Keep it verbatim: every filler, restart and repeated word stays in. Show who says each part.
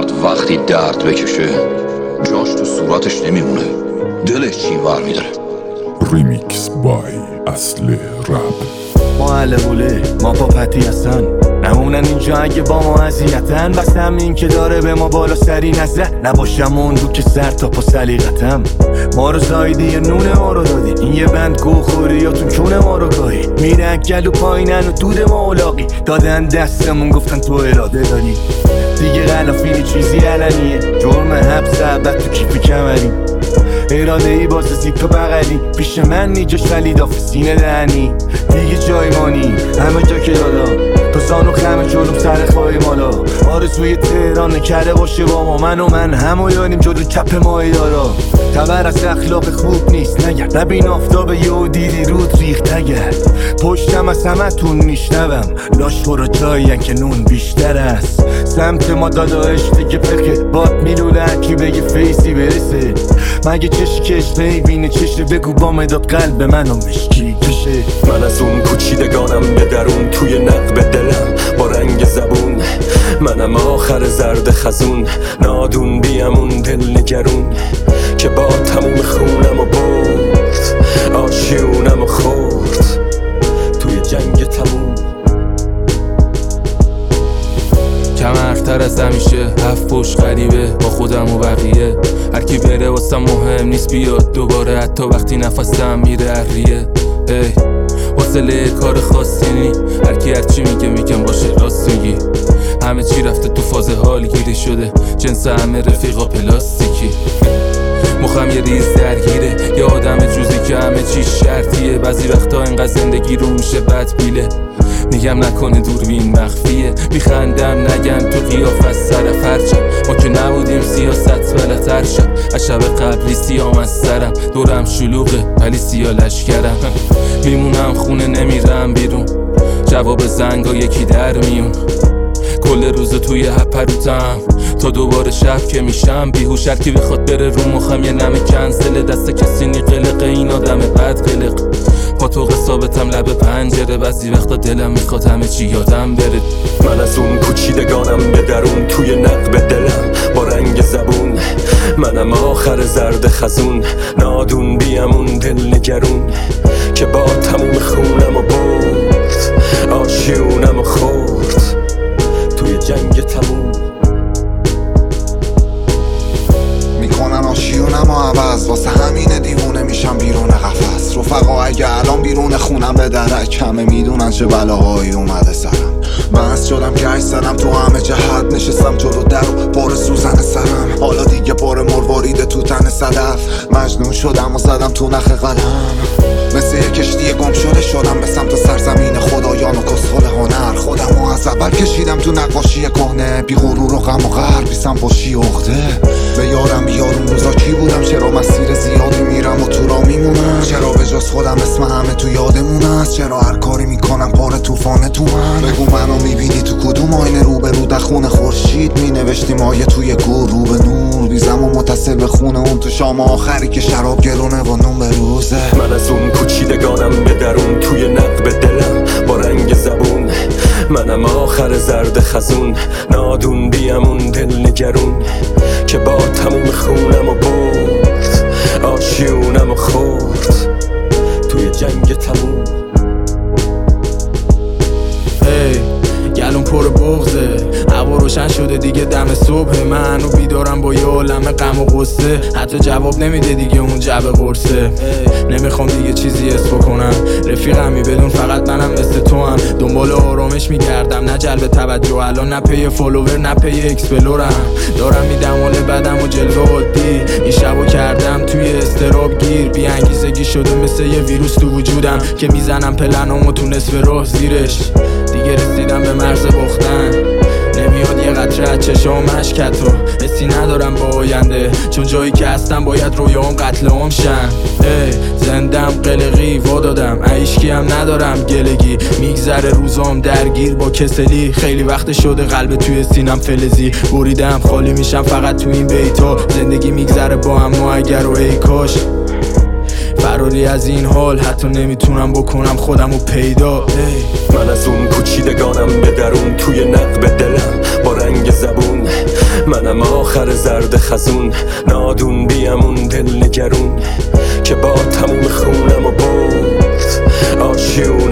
Speaker 1: مرد وقتی درد بکشه جاش تو صورتش نمیمونه، دلش چین ور میداره.
Speaker 2: ریمیکس بای اصل رپ.
Speaker 3: ما علموله ما پاپتی هستن، نمونن اینجا اگه با ما اذیتن. بس همین که داره به ما بالا سری نزد، نباشم اون رو که سر تا پا سلیقتم. ما رو زایدی یه نونه ما رو دادی، این یه بند گو خوری یا تو چونه ما رو گاهی. میره گلو پایینن و دود ما اولاقی، دادن دستمون گفتن تو اراده داری. دیگه غلافینی چیزی علنیه، جرم حبس ابد تو کیف کمری. اراده ای باز زیپ بغلی، پیش من نیجاش ولی داف سینه دهنی. دیگه جای مانی همه جا که دادا، تو زانو خمه جلوم سر خواهی مالا. آرزوی تهران نکرده باشه با ما، من و من همو یاریم جلو کپ ماهی دارا. خبر از اخلاق خوب نیست نگرد، نبین آفتاب یهو دیدی رود ریخت نگرد. پشتم از همه تون میشنوم، لاش برو جایین که نون بیشتر است. سمت ما داداش دیگه پخه، باد میلوله هرکی بگه فیسی برسه. مگه چشی کش نیبینه چشه، بگو با مداد قلب منو مشکی کشه.
Speaker 4: من از اون کوچیدگانم به درون، توی نقب دلم با رنگ زبون. منم آخر زرد خزون، نادون بیم اون دل نگرون که با تموم خونم و برد، آشیونم و خورد توی جنگ تموم.
Speaker 5: کمرتر از همیشه هفت پشت غریبه با خودم و بقیه. هرکی بره واسم مهم نیست بیاد دوباره، حتی وقتی نفسم میره اریه. ای حوصله کار خاصی نی، هرکی هرچی میگه میگم باشه راست میگی. همه چی رفته تو فاز حال گیری شده، جنس همه رفیقا پلاستیکی. مخم یه ریز درگیره، یه آدم جوزی که همه چی شرطیه. بعضی وقتا انقدر زندگی رو میشه بد بیله، میگم نکنه دوربین مخفیه. میخندم نگم تو قیاف از سر فرچم، ما که نبودیم سیاست بلتر شد. از شب قبلی سیام از سرم، دورم شلوغه ولی سیا لشکرم. میمونم خونه نمیرم بیرون، جواب زنگا یکی در میون. کل روز توی هپروتم تا دوباره شب که میشم بیهوش. هرکی بخواد بره رو مخم یه نمه کنسله، دست کسی نی قلقه این آدم بد قلق. پا تو ثابتم لب پنجره، بعضی وقتا دلم میخواد همه چی یادم بره.
Speaker 4: من از اون کوچیدگانم به درون، توی نقب دلم با رنگ زبون. منم آخر زرد خزون، نادون بیم اون دل نگرون که با تموم خونم و برد، آشیونم و خورد توی جنگ تموم.
Speaker 6: میکنن آشیونم و عوض، واسه همینه دیوونه میشم بیرون قفس. رفقا اگه الان بیرون خونم به درک، همه میدونن چه بلاهایی اومده سرم. بس شدم که عکس زدم تو همه جهت، نشستم جلو در و پر سوزن سرم. حالا دیگه پر مرواریده تو تن صدف، مجنون شدم و زدم تو نخ قلم. مثل یه کشتی گم شده شدم به سمت سرزمین خدایان و کسخل هنر. خودم و از اول کشیدم تو نقاشی کهنه، بی غرور و غم و قهر، بی سنباشی و عقده. به یارم بیارون روزا کی بودم، چرا مسیر زیادی میرم و تو را میمونم. چرا به جز خودم اسم همه تو یادمون است، چرا هر کاری میکنم پار طوفانه تو من. بگو منو میبینی تو کدوم آینه، رو به رو در خون خورشید مینوشتیم آیه توی گور. رو به نور بیزم و متصل به خونه اون تو شام آخری که شراب گرونه و نون به روزه.
Speaker 4: من از اون کوچیدگانم به درون، توی نقب دلم با رنگ زبون. منم آخر زرد خزون، نادون بیم اون دل نگرون که با تموم خونم و برد، آشیونم و خورد توی جنگ تموم.
Speaker 3: هی گلون پر بغزه، هوا روشن شده دیگه دم صبح. من و بیدارم با یه عالمه غم و غصه، حتی جواب نمیده دیگه اون جب قرصه. نمیخوام دیگه چیزی حس بکنم، رفیقمی بدون فقط منم مثل تو هم. دنبال آرامش میگردم نه جلب توجه، الان نه پی فالوور نه پی اکسپلورم. دارم میدم حال بدم و جلوه عادی، این شبو کردم توی استراب گیر. بی انگیزگی شده مثل یه ویروس تو وجودم که میزنم پلنامو تو نصف راه زیرش. دیگه رسیدم به مرز باختن، نمیاد یه قطره از چشام اشکت رو. حسی ندارم با آینده، چون جایی که هستم باید رویام قتل عام شن. زندم قلقی وا دادم، عیشکی هم ندارم گلگی. میگذره روزام درگیر با کسلی، خیلی وقت شده قلب توی سینم فلزی. بریدم خالی میشم فقط تو این بیتا، زندگی میگذره با هم و اگر و ای کاش. فراری از این حال حتی نمیتونم بکنم خودم رو پیدا.
Speaker 4: من از اون کوچیدگانم به درون، توی نقب دلم با رنگ زبون. منم آخر زرد خزون نادون بیامون دل نگرون که با تموم خونم و برد آشیون